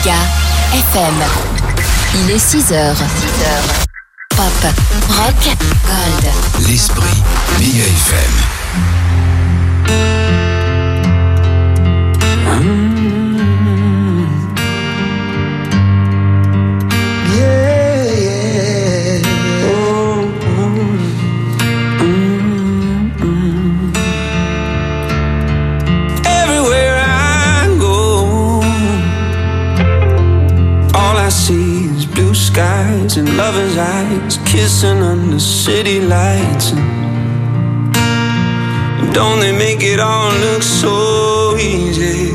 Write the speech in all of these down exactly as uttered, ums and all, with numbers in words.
Méga F M. Il est six heures. six heures. Pop, rock, gold. L'esprit Méga F M. Mm. Yeah, yeah. Oh, oh. Mm, mm. Everywhere I go, all I see is blue skies and lovers' eyes kissing under city lights. And don't they make it all look so easy?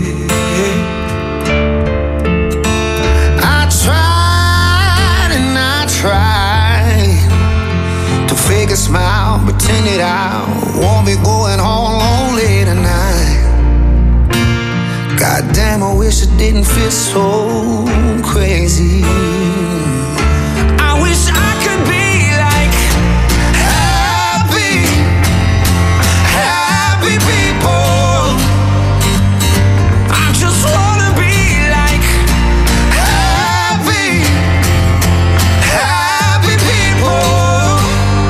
I tried and I tried to fake a smile, pretend it I won't be going home lonely tonight. Goddamn, I wish it didn't feel so crazy. I wish I could be like happy, happy people. I just wanna be like happy, happy people.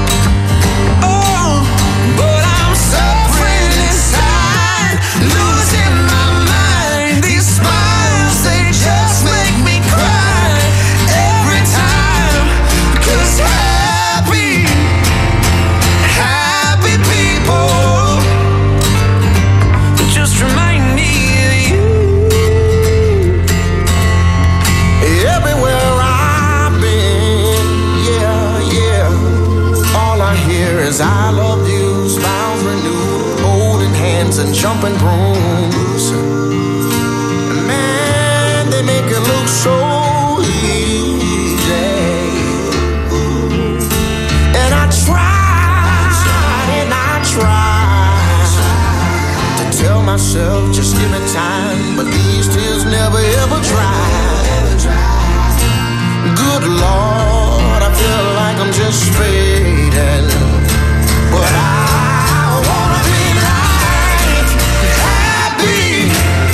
Oh, but I'm suffering inside, losing my mind. These smiles, they just make me cry every time. 'Cause happy, happy people just remind me of you. Everywhere I've been, yeah, yeah, all I hear is I love you, smiles renewed, holding hands and jumping brooms. Man, they make it look so easy. And I tried, and I tried to tell myself, just give me time, but these tears never ever dry. Good Lord, I feel like I'm just fading, but I wanna be like happy,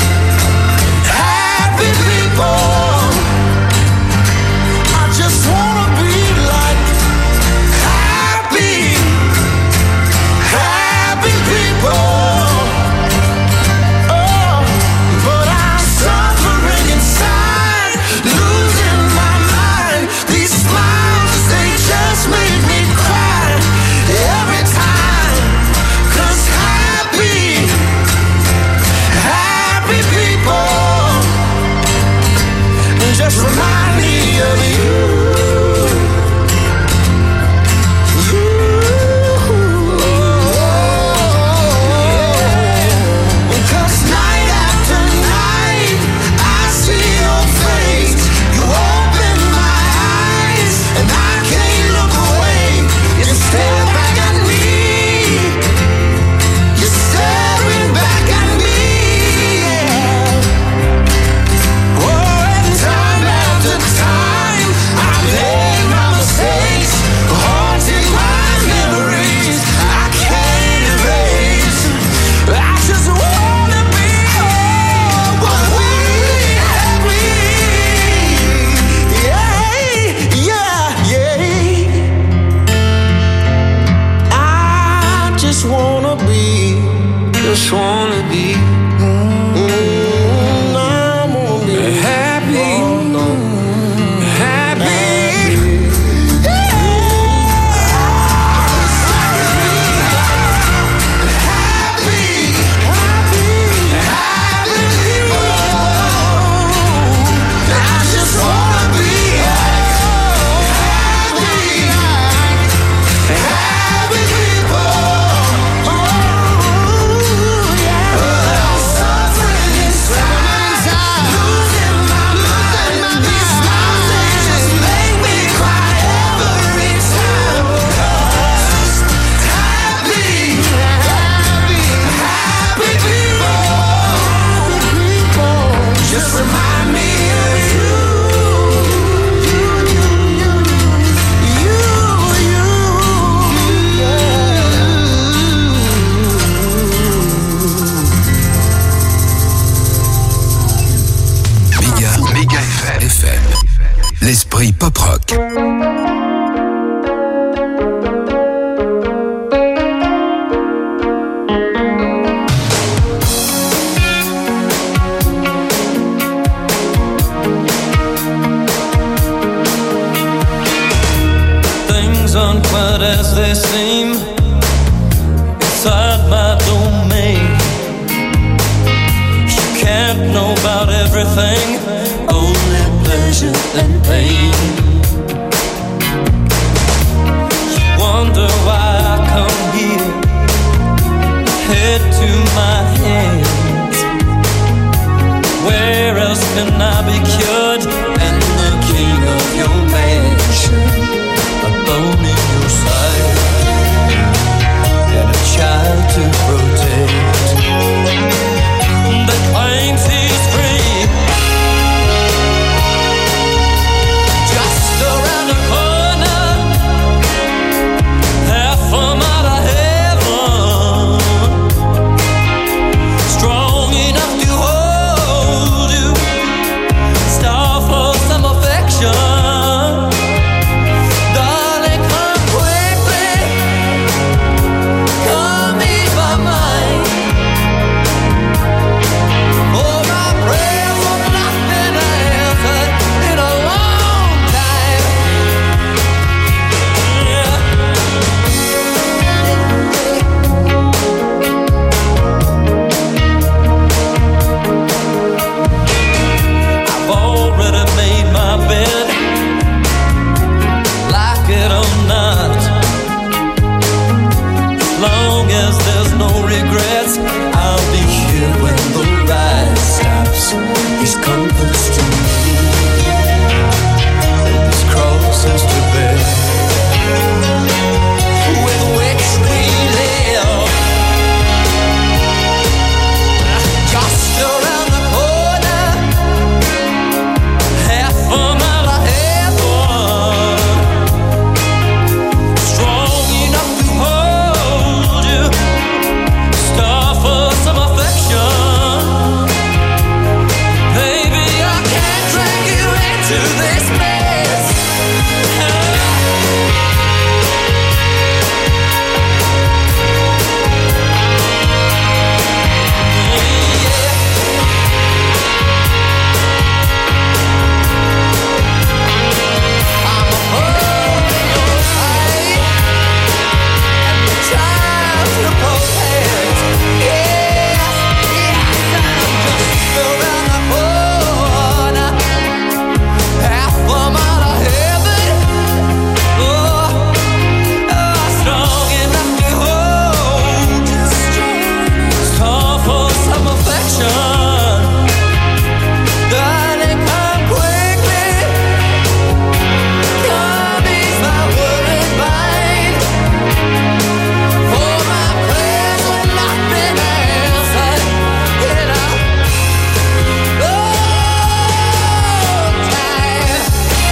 happy people. I just wanna be like happy, happy people. Oh, but I'm suffering inside, losing my mind. These smiles, they just make me cry F M. L'esprit pop-rock. Things aren't quite as they seem inside my domain. You can't know about everything, only pleasure and pain. You wonder why I come here, head to my hands. Where else can I be cured and the king of your mansion? A bone in your side and a child to protect that claims he's free. Just around the corner, half a mile of heaven, strong enough to hold you, star for some affection. Regrets, I'll be here when the ride stops. These comforts to me, and these crosses to bear, with which we live. Just around the corner, half a mile of heaven, strong enough to hold you, star for some affection. Baby, I can't drag you into this mess. I'm a bone in your sight and the child to protect. Yeah, yes, I'm just around the corner, half a mile of heaven. Oh, oh, strong enough to hold you, star for some affection. Darling, come quickly, come ease my worried mind. For my prayers have not been answered in a long time.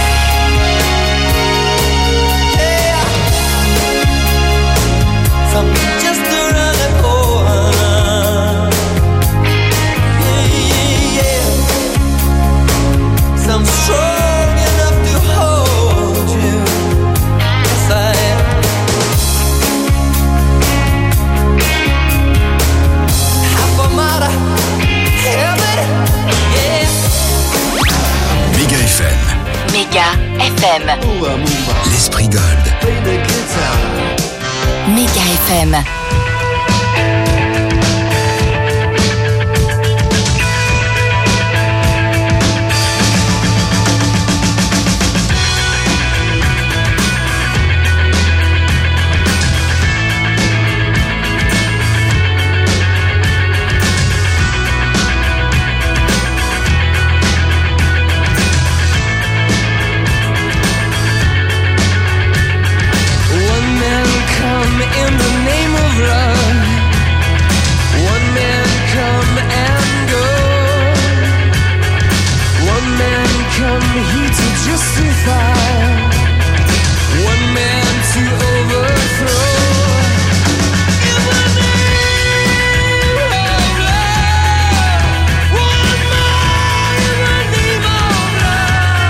Yeah, something just around the corner. Yeah, yeah, some strong enough to hold you. Yes, I am. Half a mile of heaven, yeah. Méga F M. Méga F M. L'esprit gold. Méga F M. One man come in the name of love, one man come and go, one man come here to justify, one man to overthrow. In the name of love, one man in the name of love.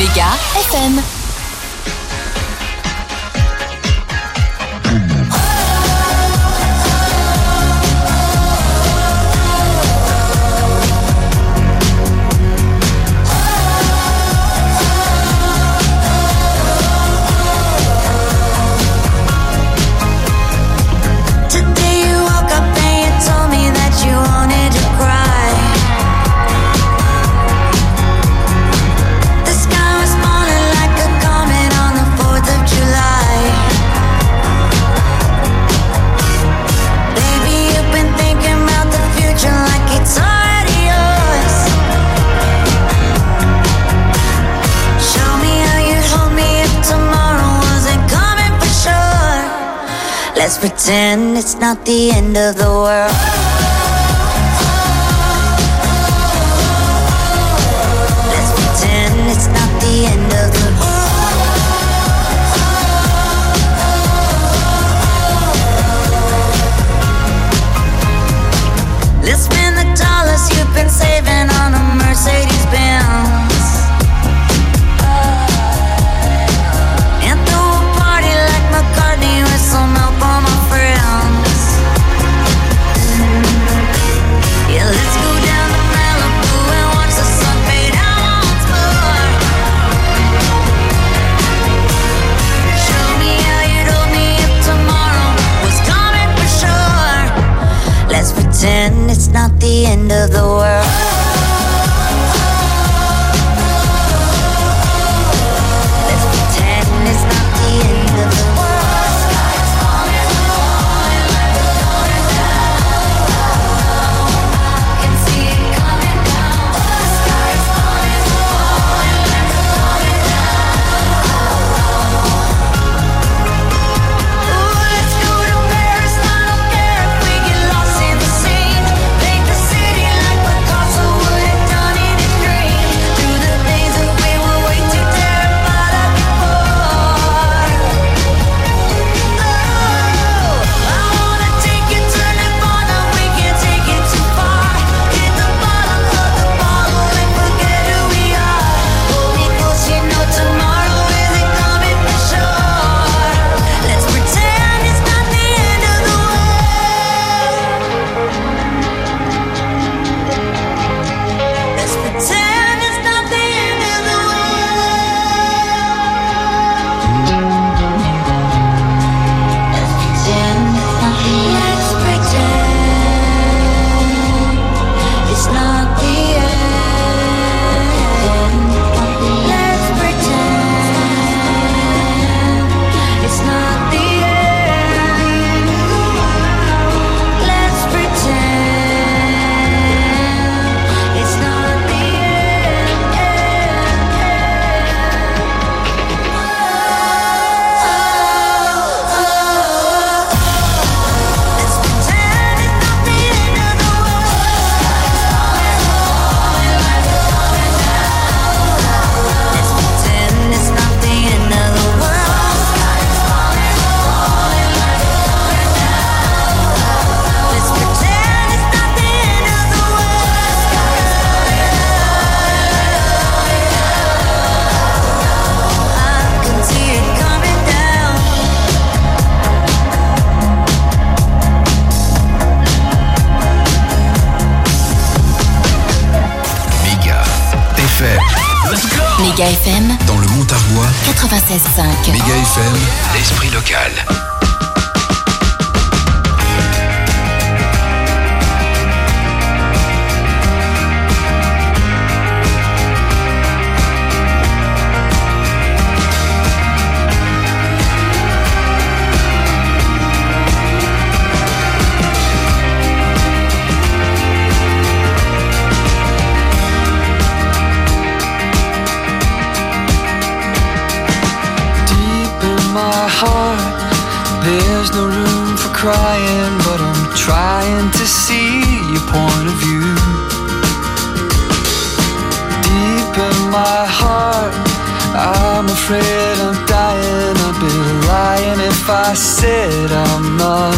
Méga F M. Let's pretend it's not the end of the world. Let's pretend it's not the end of the world. Let's spend the dollars you've been saving on a Mercedes Benz. And throw a party like McCartney with some help on my friends. Yeah, let's go down to Malibu and watch the sun fade out once more. Show me how you'd hold me if tomorrow was coming for sure. Let's pretend it's not the end of the world. Let's pretend it's not the end of the world. Sky's falling, falling like it's going down. I can see it coming down. The sky's falling, falling like it's going down. Ooh, let's go to Paris. I don't care if we get lost in the scene. Paint the city like Picasso would have done in his dream. Do the things that we were way too terrified of before. Oh, I wanna take you to Nirvana. We can't take it too far. Hit the bottom of the bottle and forget who we are. Hold me close, you know tomorrow isn't coming for sure. Let's pretend it's not the end of the world. Let's pretend it's not the end of the world. Let's pretend it's not the end. Let's pretend it's not the end. Let's pretend it's not the end of the world. Let's pretend it's not the end of the world. I can see it coming down. Méga F M. Méga F M Dans le Montarbois, quatre-vingt-seize virgule cinq. Méga F M, l'esprit local. Deep in my heart, there's no room for crying, but I'm trying to see your point of view. Deep in my heart, I'm afraid I'm dying. I'd be lying if I said I'm not.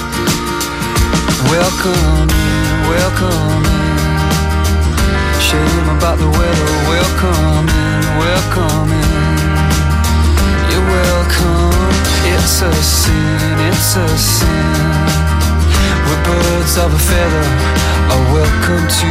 Welcome in, welcome in. Shame about the weather. Welcome in, welcome in. You're welcome. It's a sin, it's a sin. We're birds of a feather, are welcome to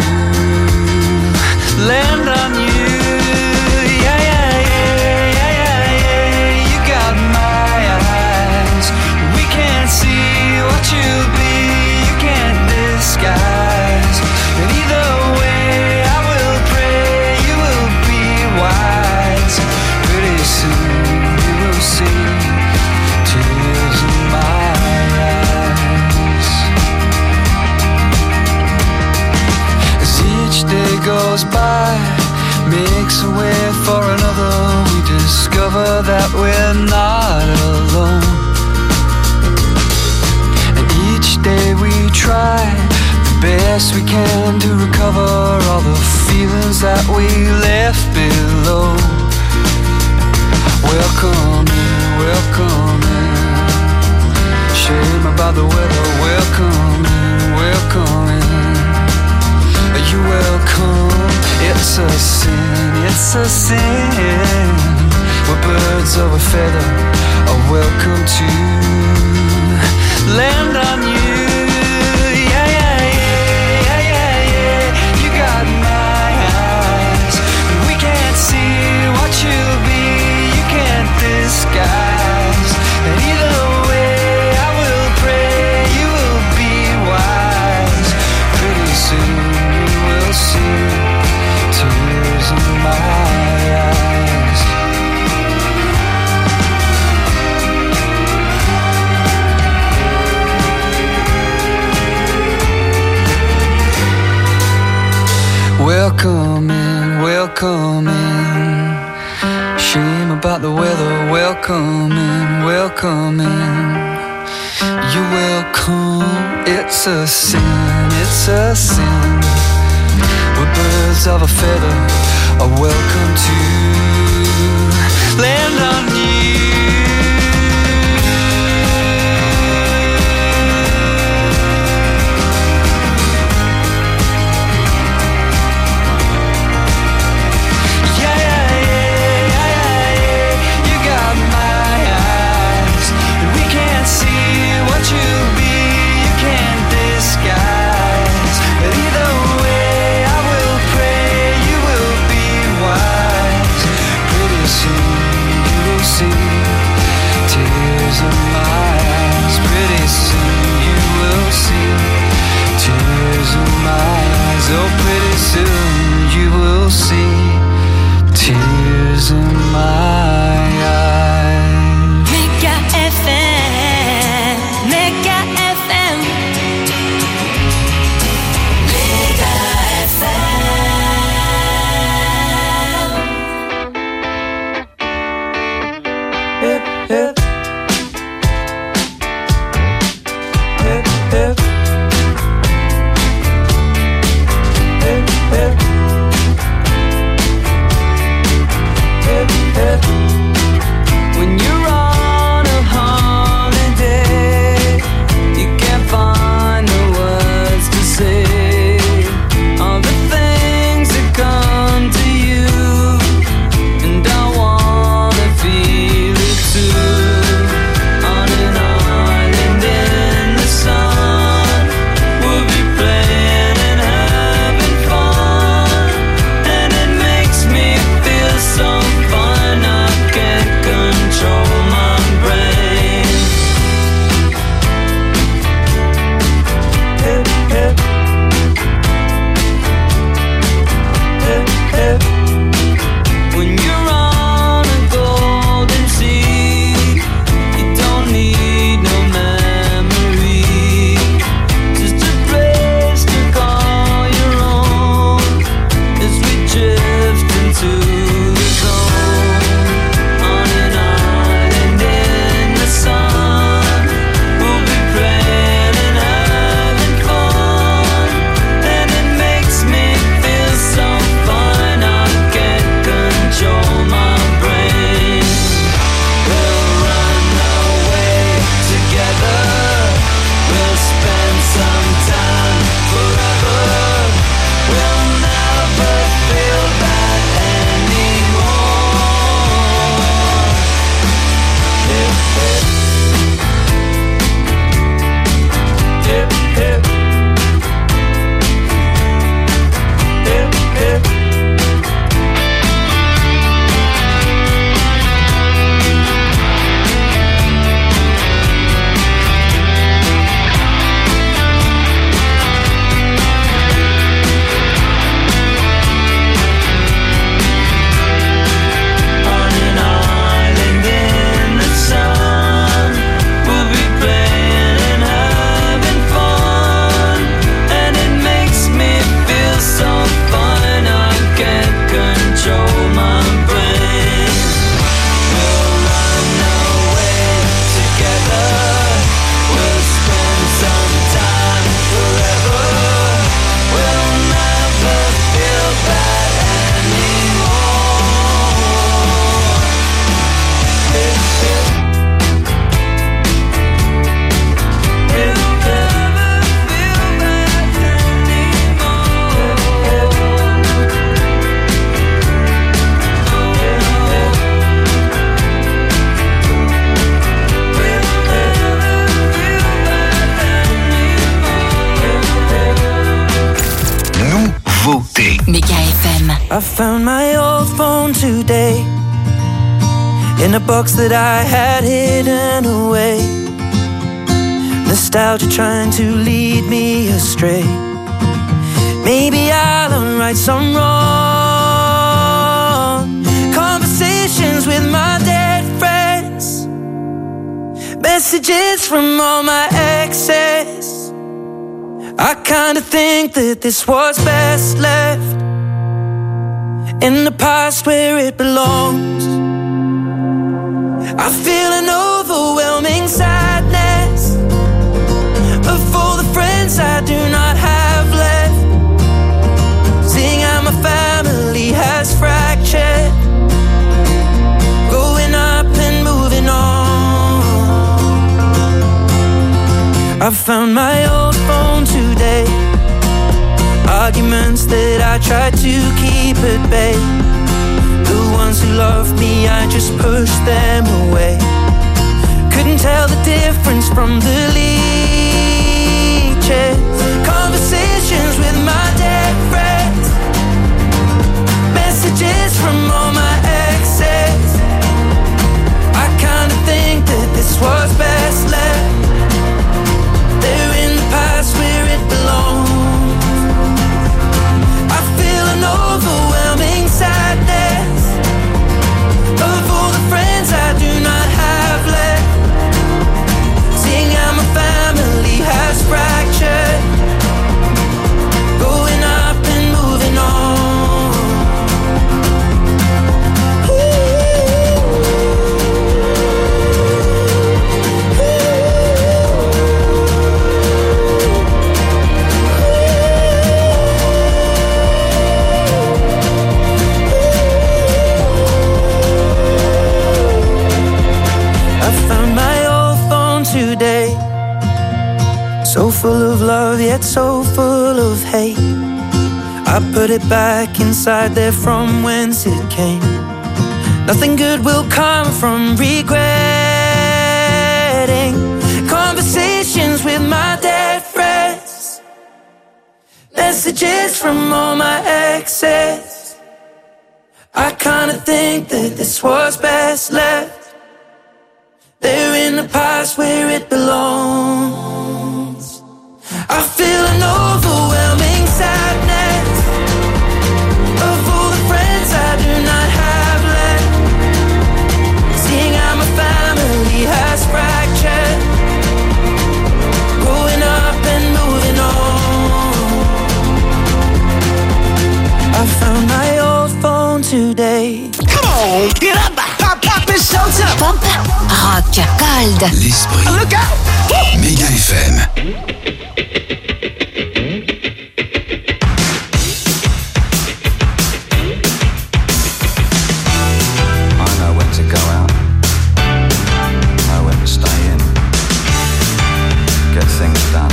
land on you. Yeah, yeah, yeah, yeah, yeah, yeah. You got my eyes. We can't see what you'll be, you can't disguise. And either way, I will pray you will be wise. Pretty soon you will see tears in my eyes. As each day goes by, makes a way for another, we discover that we're not alone. And each day we try the best we can to recover all the feelings that we left below. Welcome in, welcome in. Shame about the weather, welcome in, welcome in. You're welcome, it's a sin, it's a sin. We're birds of a feather, are welcome to land on you. Yeah, yeah, yeah, yeah, yeah, yeah. You got my eyes. We can't see what you'll be, you can't disguise. And either way, I will pray you will be wise. Pretty soon see tears in my eyes. Welcome in, welcome in. Shame about the weather, welcome in, welcome in. You're welcome, it's a sin, it's a sin. We're birds of a feather, are welcome to land on you. Yeah, yeah, yeah, yeah, yeah. You got my eyes, and we can't see what you'll be, you can't disguise. But either way, see tears in my eyes. Pretty soon you will see tears in my eyes. Oh, pretty soon you will see tears in my eyes. Mega F M, Mega F M, Mega F M. Hip, hip. Hip, hip. Hip, hip. Hip, hip. Méga F M. I found my old phone today in a box that I had hidden away. Nostalgia trying to lead me astray. Maybe I'll right some wrong. Conversations with my dead friends. Messages from all my exes. I kinda think that this was best left in the past where it belongs. I feel an overwhelming sadness of all the friends I do not have left. Seeing how my family has fractured, growing up and moving on. I found my old phone today. Arguments that I tried to keep at bay. The ones who loved me, I just pushed them away. Couldn't tell the difference from the leeches. Conversations with my dead friends. Messages from all my exes. I kinda think that this was best left there in the past where it belongs. I feel an overwhelming sadness of all the friends I do not have left. Seeing how my family has fractured, growing up and moving on. Today, so full of love yet so full of hate. I put it back inside there from whence it came. Nothing good will come from regretting conversations with my dead friends. Messages from all my exes. I kinda think that this was best left there in the past where it belongs. I feel an overwhelming sadness of all the friends I do not have left. Seeing how my family has fractured, growing up and moving on. I found my old phone today. Come on, get up, pop, pop, it's showtime. Pop, rock, cold. L'esprit. Look out! Méga F M. I know when to go out, know when to stay in, get things done.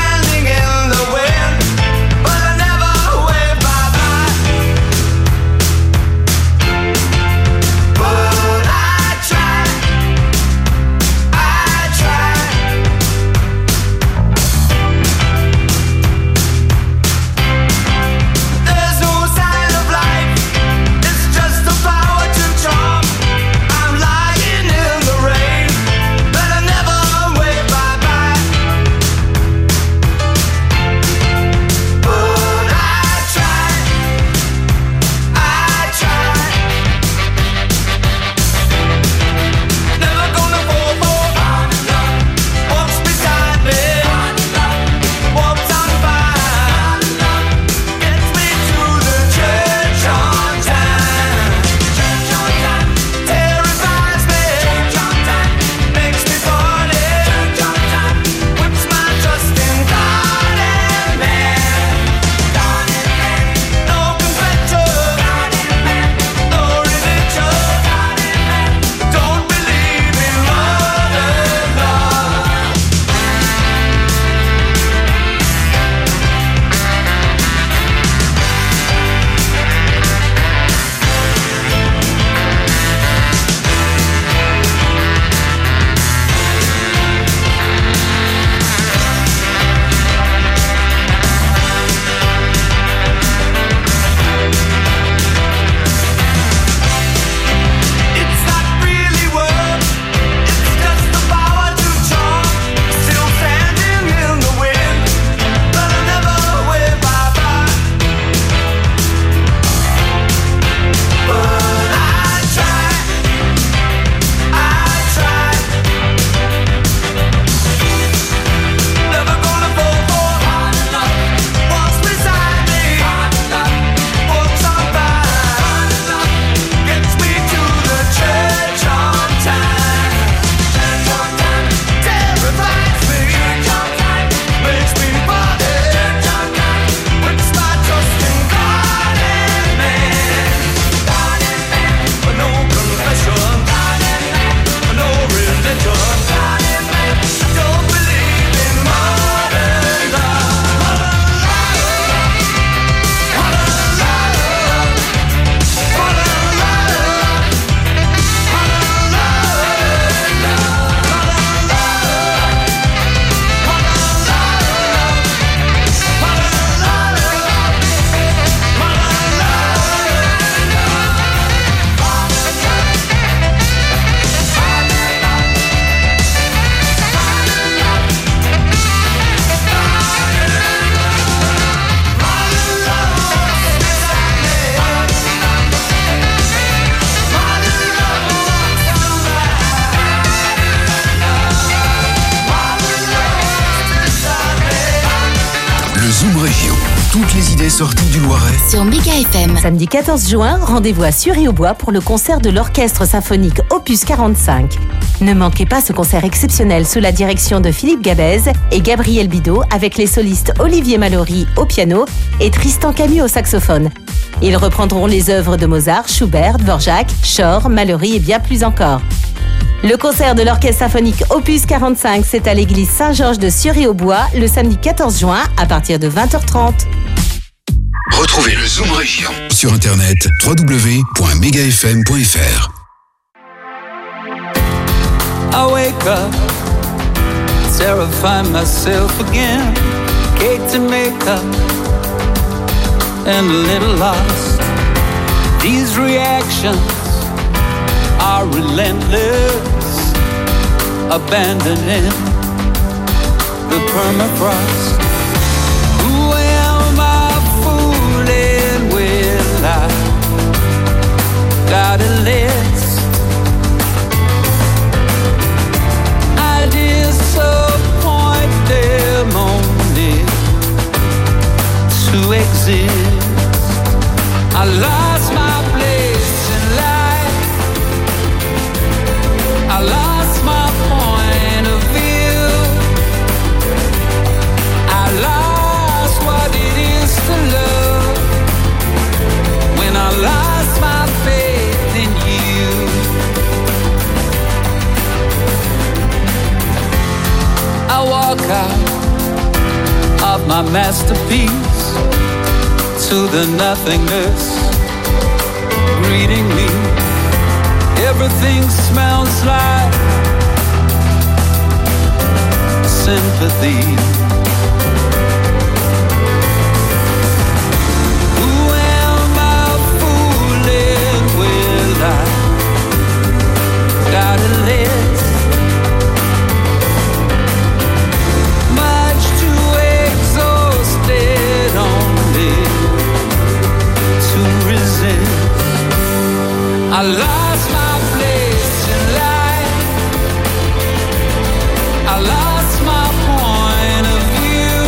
Standing in the wind, but I never wave bye-bye. toutes les idées sorties du Loiret sur Méga F M. Samedi quatorze juin, rendez-vous à Sury-au-Bois pour le concert de l'Orchestre Symphonique Opus quarante-cinq. Ne manquez pas ce concert exceptionnel sous la direction de Philippe Gabez et Gabriel Bidot avec les solistes Olivier Mallory au piano et Tristan Camus au saxophone. Ils reprendront les œuvres de Mozart, Schubert, Dvorak, Shore, Mallory et bien plus encore. Le concert de l'Orchestre Symphonique Opus quarante-cinq, c'est à l'église Saint-Georges de Sury-au-Bois le samedi quatorze juin à partir de vingt heures trente. Retrouvez le Zoom Région sur internet w w w point mega f m point f r. I wake up, terrify myself again, cake to make up, and a little lost. These reactions are relentless, abandoning the permafrost. Who am I fooling with? I got a list. I disappoint them only to exist. I lost my place in life. I lost my point of view. I lost what it is to love when I lost my faith in you. I walk out of my masterpiece to the nothingness greeting me. Everything smells like sympathy. Who am I fooling with? I got a list. Much too exhausted only to resist. I lost my place in life. I lost my point of view.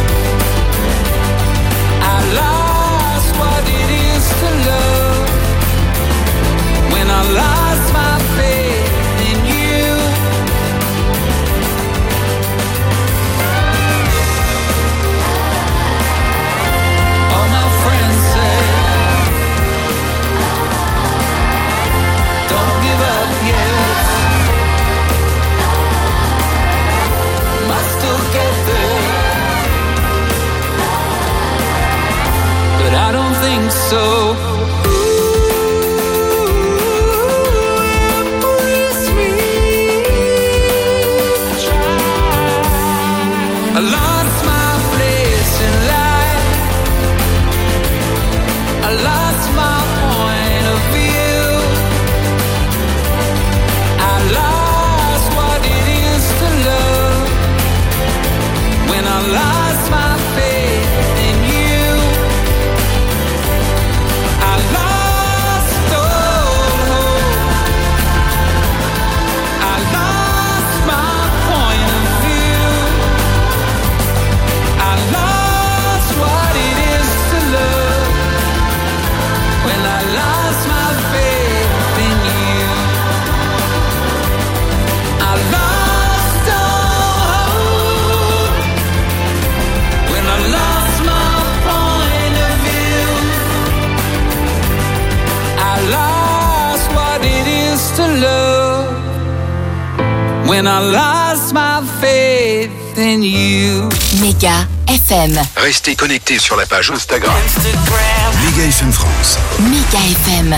I lost what it is to love when I lost my faith in you. All my friends say, don't give up yet. Might still get there, but I don't think so. I lost my place in life. I lost my point of view. I lost what it is to love when I lost my faith in you. I lost all hope. I lost my point of view. I lost what it is to love when I lost my faith in you. I lost all hope when I lost my point of view. I lost what it is to love when I lost my faith in you. Méga F M. Restez connectés sur la page Instagram Instagram. Méga F M France. Méga F M.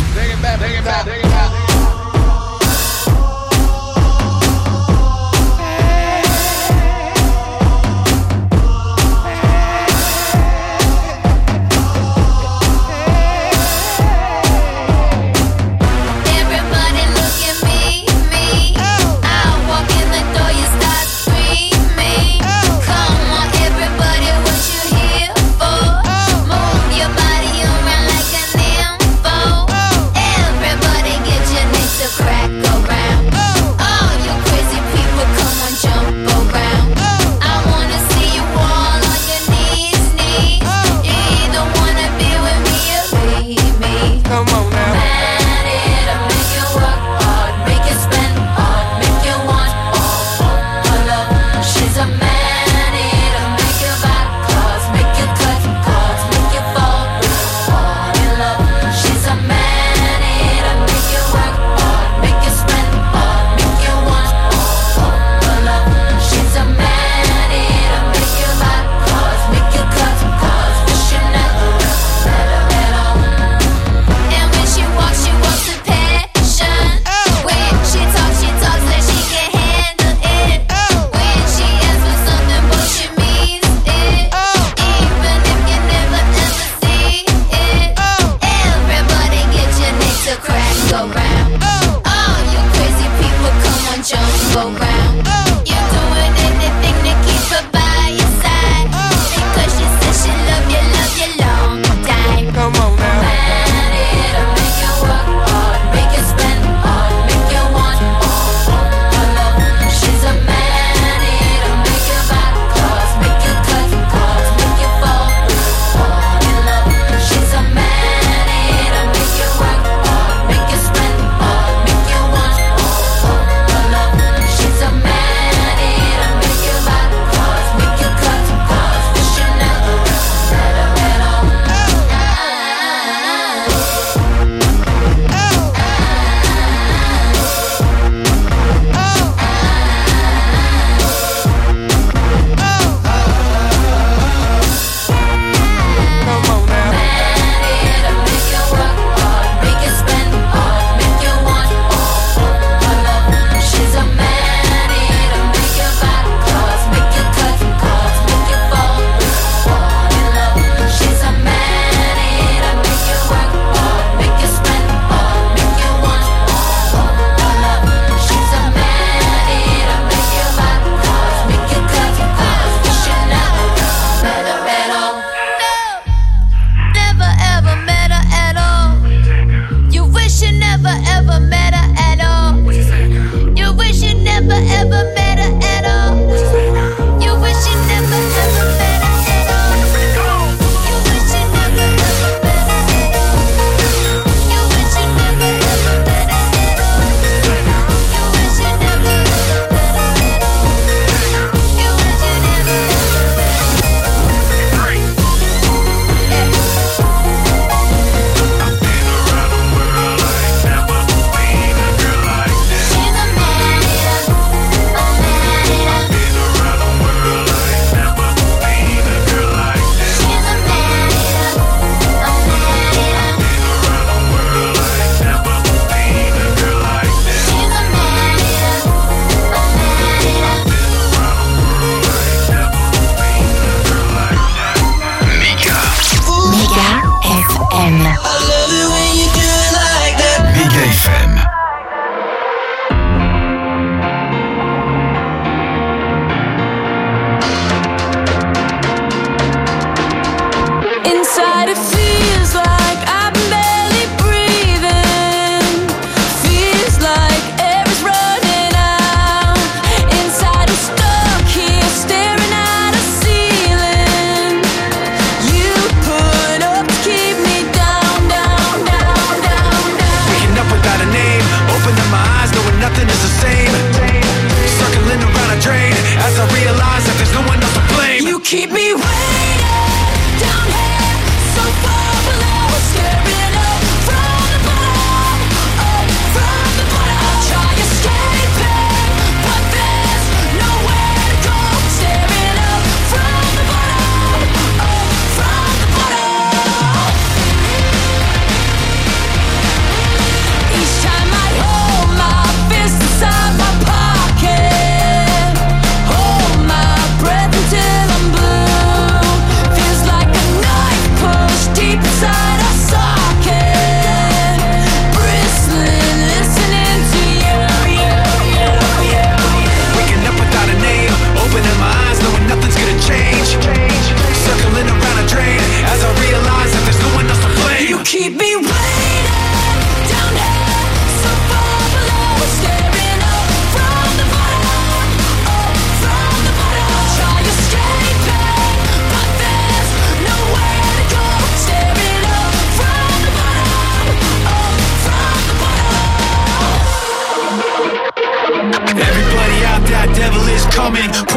Everybody look at me, me. I walk in the door, you start screaming. Come on, everybody, what you here for? Move your body around like a nympho. Everybody get your necks to crack around. All you crazy people, come on, jump around. I wanna see you all on your knees, knees. Yeah.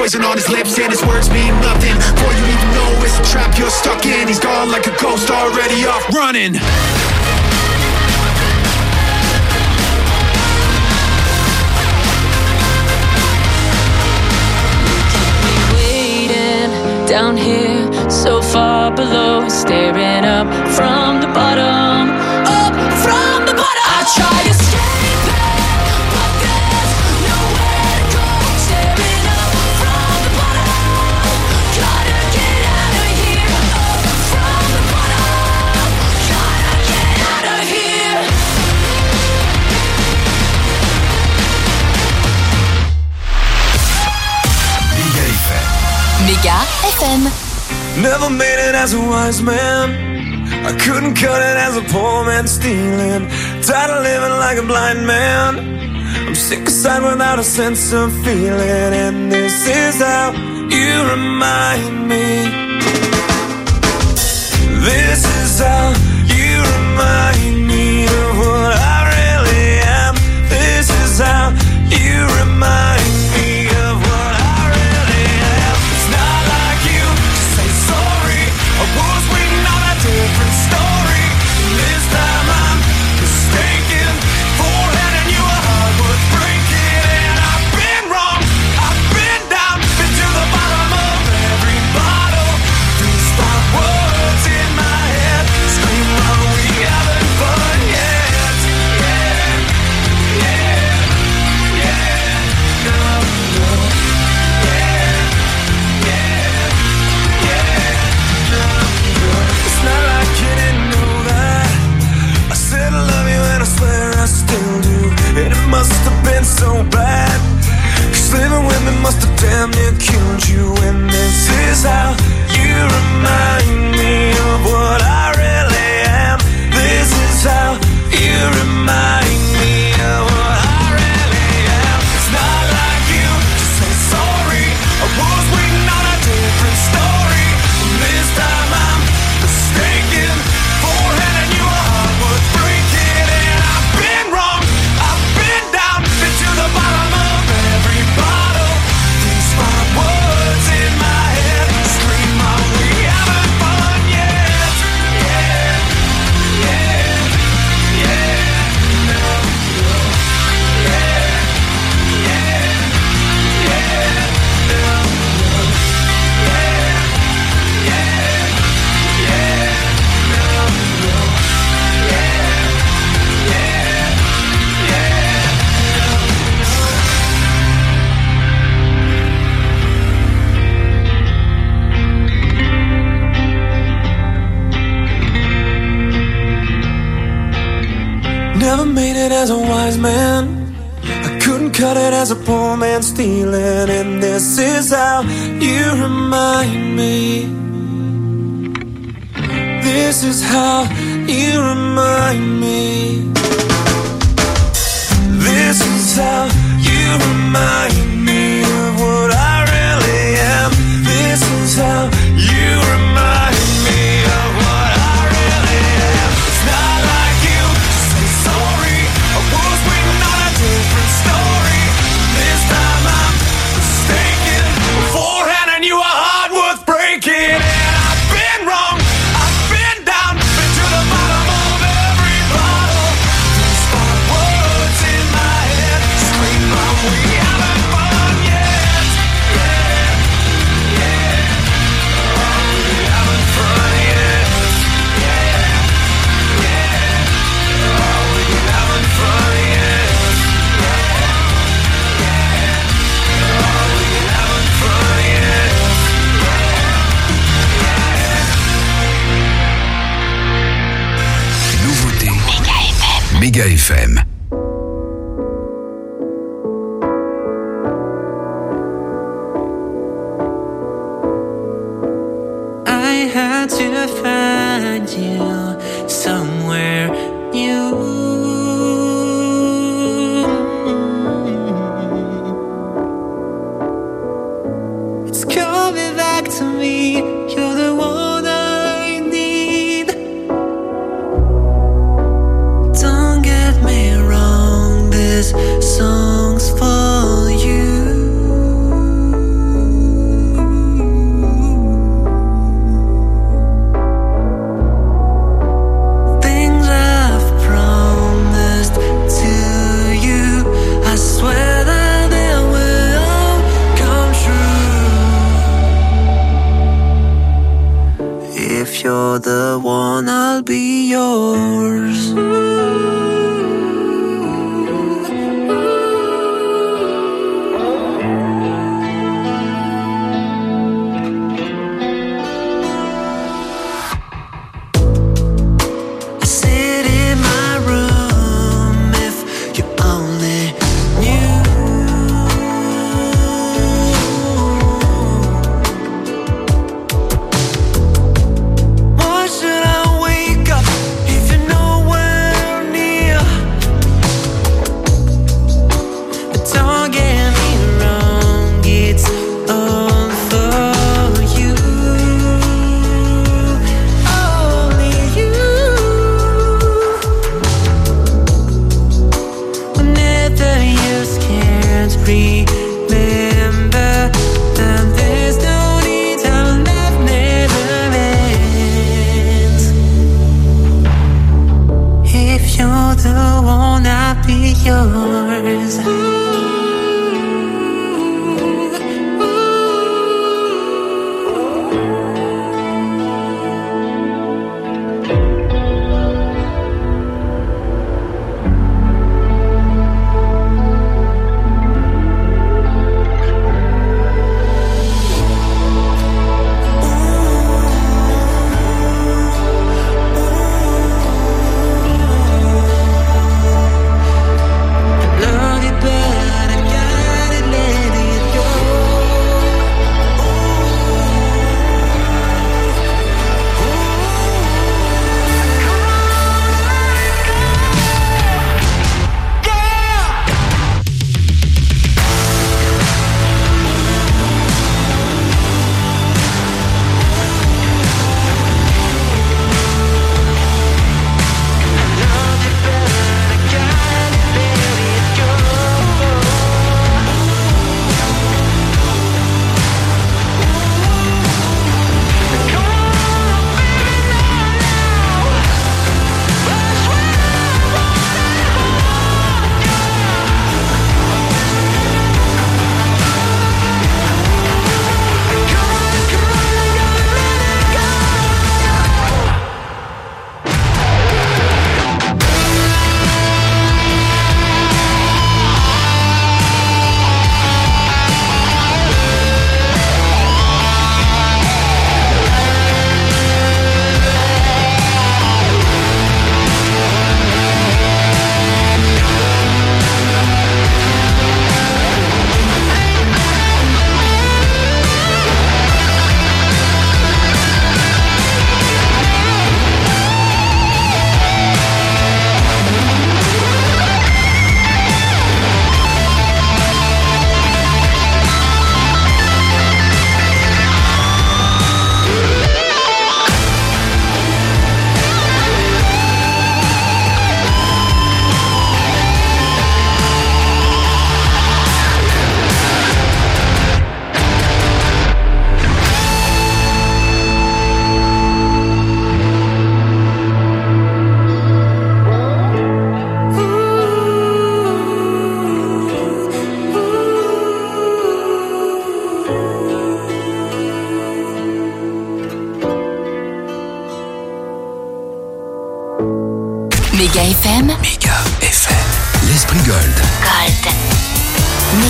poison on his lips and his words mean nothing. Before you even know it's a trap you're stuck in. He's gone like a ghost, already off running. Down here, so far below, staring up from the bottom, up from the bottom. I try to escape it, but there's nowhere to go. Staring up from the bottom, gotta get out of here. Up from the bottom, gotta get out of here. Méga F M. Never made it as a wise man. I couldn't cut it as a poor man stealing. Tired of living like a blind man. I'm sick aside without a sense of feeling. And this is how you remind me. This is how you remind me of what I really am. This is how you remind me of what I really am. It's not like you to say sorry. I was waiting on a different story. This time I'm mistaken for handing you a heart worth breaking. And I've been wrong, I've been down, been to the bottom of every bottle. These five words in my head scream, are we having fun yet? Yeah, yeah, yeah, no, no. Yeah, yeah, yeah, no, no. It's not like you didn't know that I said I love you and I swear I still do. And it must have been so bad, 'cause living with me must have damn near killed you. And this is how you remind me of what I really am. This is how you remind me of what I really am. It's not like you to say sorry. I was waiting on a different story. This time I'm mistaken for handing you a heart worth breaking. And I've been wrong, I've been down, been to the bottom of every bottle. These five words in my head scream, are we having fun yet? Yeah, yeah, yeah, no, no. Yeah, yeah, yeah, no, no. Yeah, yeah, yeah, no, no. Yeah, yeah, yeah, Never made it as a wise man. I couldn't cut it as a poor man stealing. And this is how you remind me. This is how you remind me. This is how you remind me of what I really am. This is how you remind me of what I really am. It's not like you to say sorry. I was waiting on a different story. This time I'm mistaken for handing you a heart worth breaking. And I've been wrong, I've been down, been to the bottom of every bottle. These five words in my head scream, are we having fun yet? Yeah, yeah. Are we having fun yet? Yeah, yeah. Are we having fun yet? Yeah, yeah. Are we having fun yet? Nouveauté Méga F M. I had to find you somewhere new. It's coming back to me. You're the one I need. Don't get me wrong, this song's for you.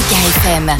Méga F M.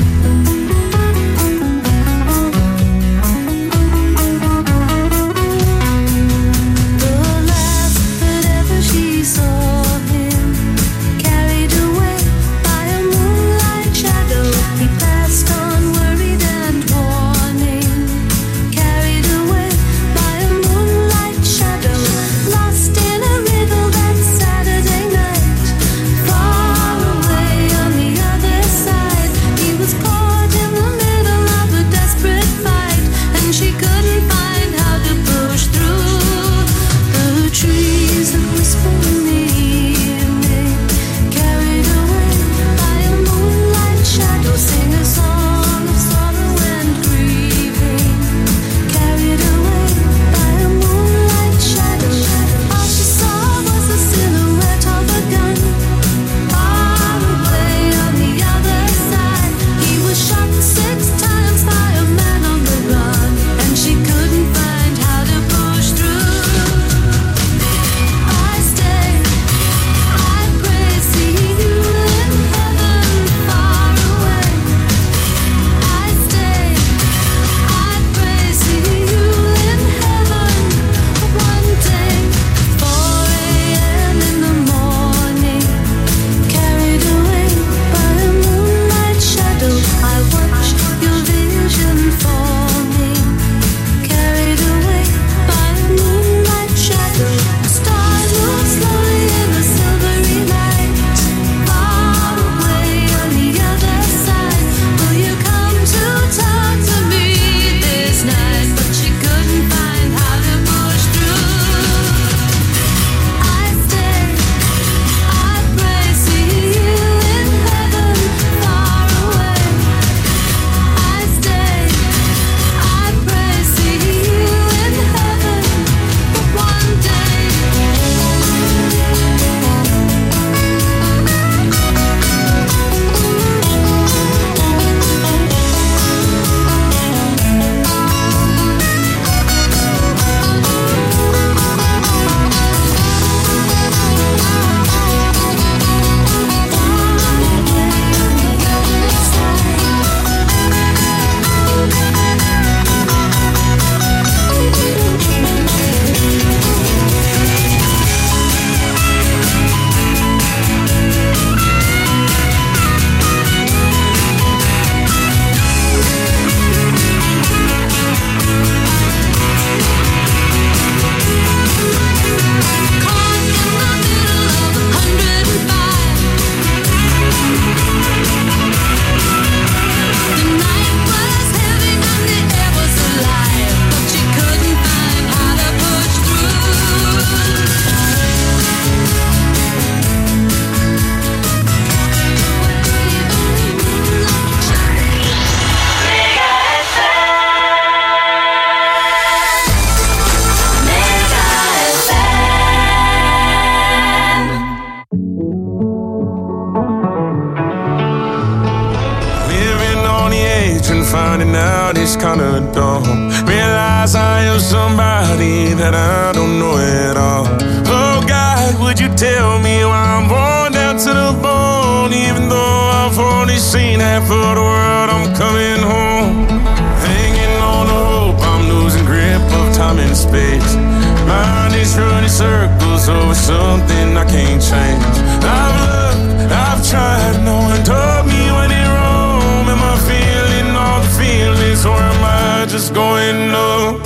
finding out it's kinda dumb. Realize I am somebody that I don't know at all. Oh God, would you tell me why I'm worn down to the bone? Even though I've only seen half of the world, I'm coming home. Hanging on to hope, I'm losing grip of time and space. Mind is running circles over something I can't change. I've looked, I've tried, no one told me when it wrong. Am I feeling all the feelings, or am I just going up?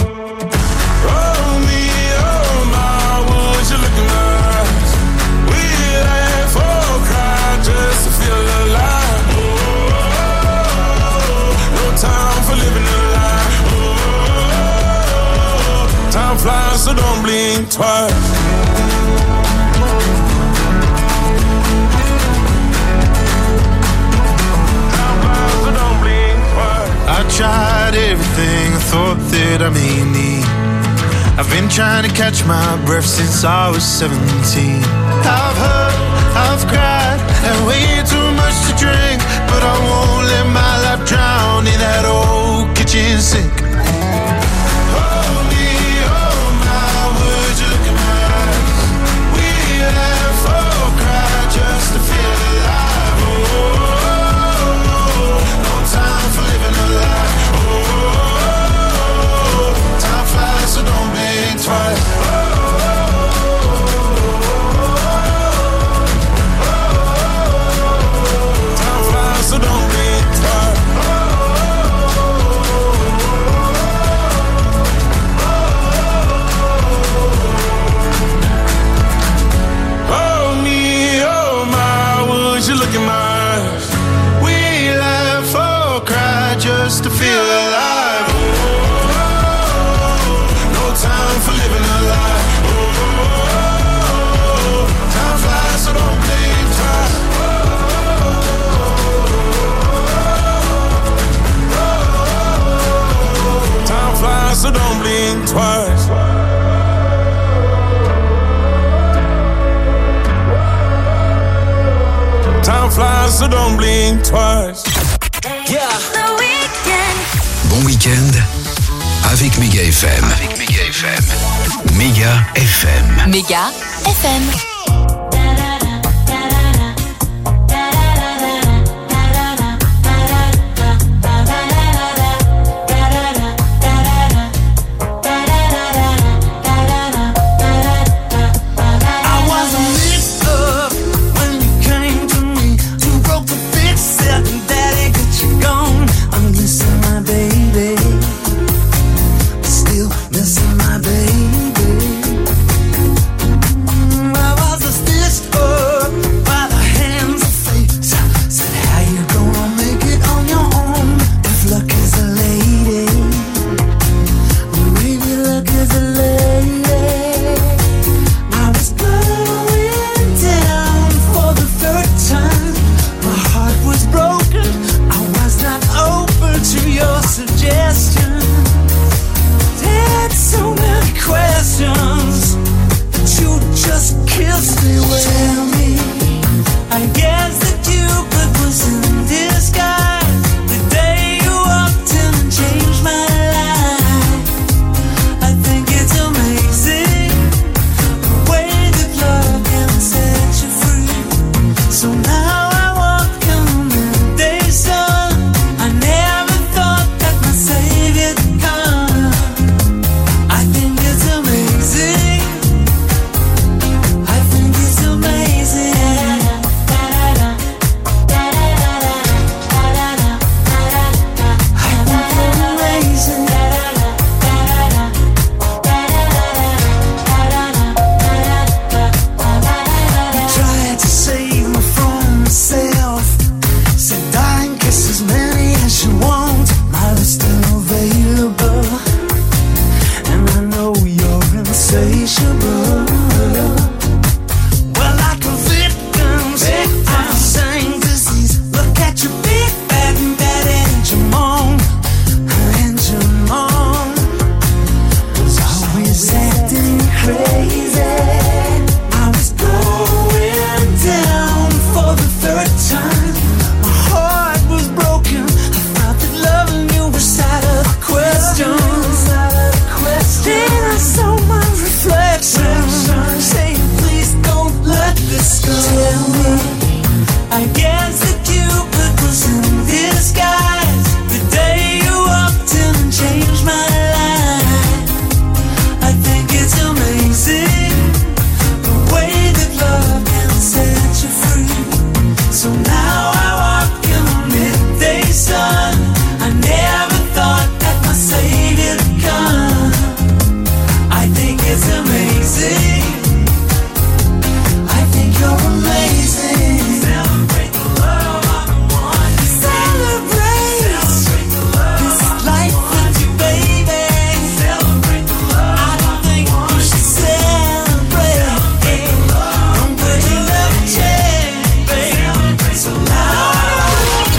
Oh me, oh my, would you look in my eyes? We'd laugh or cry just to feel alive. Oh, no time for living a lie. Oh, time flies, so don't blink twice. I tried everything I thought that I may need. I've been trying to catch my breath since I was seventeen. I've hurt, I've cried, and way too much to drink, but I won't let my life drown in that old kitchen sink. Oh me, oh my, would you look in my eyes? We laugh or cry just to feel alive. Oh, to feel alive. Oh, oh, oh, no time for living a lie. Oh, oh, oh, time flies, so don't blink twice. Time flies, so don't blink twice. Time flies, so don't blink twice. Yeah. The weekend. Bon week-end avec Méga F M. Avec Méga F M. Méga F M. Méga F M.